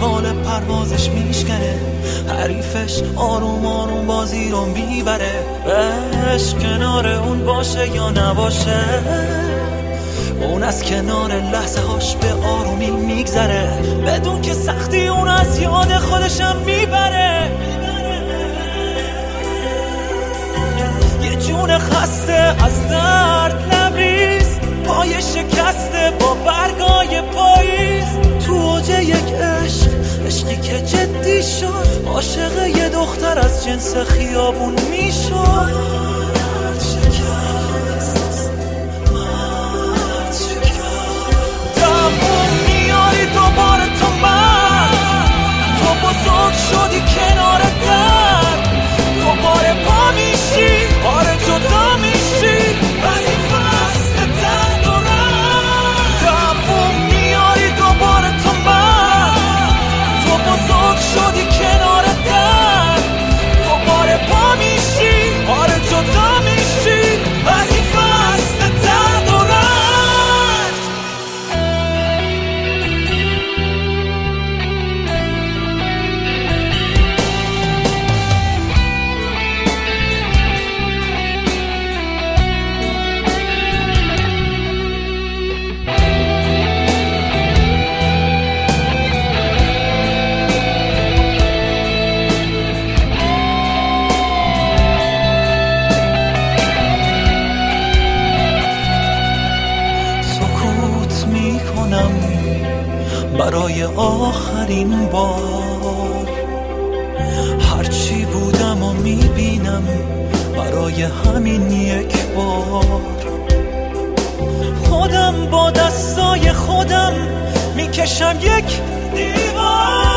بال پروازش میشکنه، حریفش آروم آروم بازی رو میبره. عشق کنار اون باشه یا نباشه، اون از کنار لحظه هاش به آرومی میگذره، بدون که سختی اون از یاد خودشم میبره. یه جون خسته از درد لبریز، پای شکسته با برگای پاییز، تو اوج یک عشق، عشقی که جدی شد، عاشق یه دختر از جنس خیابون میشد. دوباره تو من، تو بزرگ شدی کنار در، دوباره پا میشی، آره جدا میشی از این فصل درد و رنج. دووم میاری دوباره تو من، تو بزرگ شدی کنار در، دوباره پا میشی، آره جدا میشی از این فصل درد و رنج. برای آخرین بار هرچی بودم و میبینم، برای همین یک بار خودم با دستای خودم میکشم یک دیوار.